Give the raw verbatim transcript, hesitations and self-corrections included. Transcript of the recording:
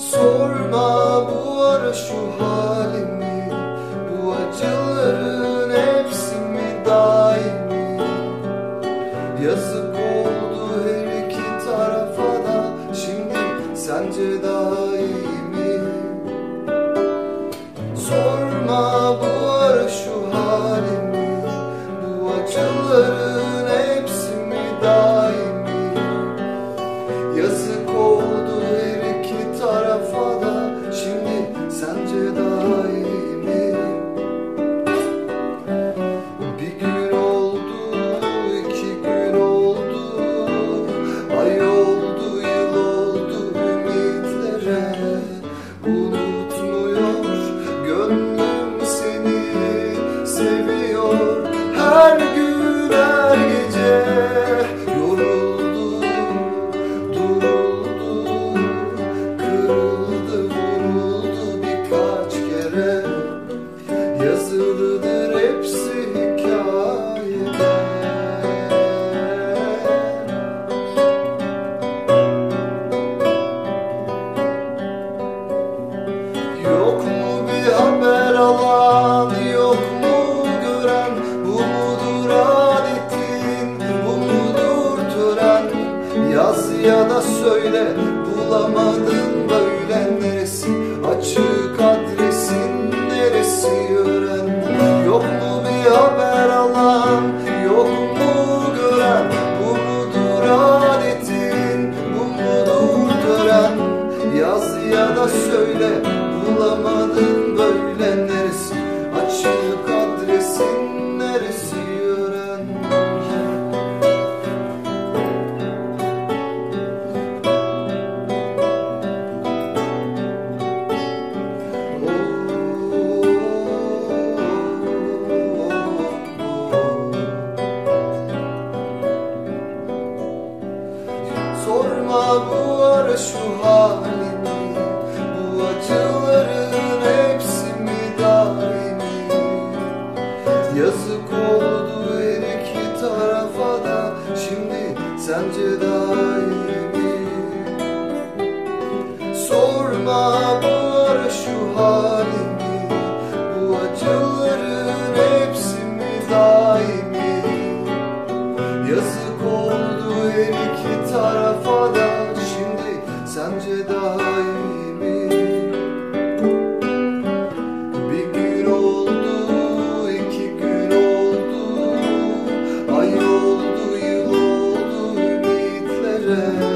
Sorma bu ara şu halimi, bu acıların hepsi mi daimi? Yazık oldu her iki tarafa da, şimdi sence daha iyi mi? Sorma bu ara şu halimi, bu acıların hepsi mi daimi? Yazık oldu her iki tarafa da, şimdi sence daha iyi mi? Bir gün oldu, iki gün oldu, ay oldu, yıl oldu ümitlere. Unutmuyor gönlüm seni, seviyor her gün her gece. Yoruldu, duruldu, kırıldı, vuruldu birkaç kere. Yazılıdır hepsi hikayede. Yok mu bir haber alan, yok mu gören? Bu mudur adetin, bu mudur tören? Yaz ya da söyle, bulamadın böyle neresi? Açık adresin neresi öğren? Yok mu bir haber alan, yok mu gören? Bu mudur adetin, bu mudur tören? Yaz ya da söyle, bulamadın böyle neresi? Açık adresin neresi öğren? Sorma bu ara şu halimi, bu acıların hepsi mi daimi? Yazık oldu her iki tarafa da, şimdi sence daha iyi mi? Sorma bu ara şu halimi, bu acıların hepsi mi daimi? Yazık oldu her iki tarafa da, şimdi sence daha iyi mi? Bir gün oldu, iki gün oldu, ay oldu, yıl oldu ümitlere.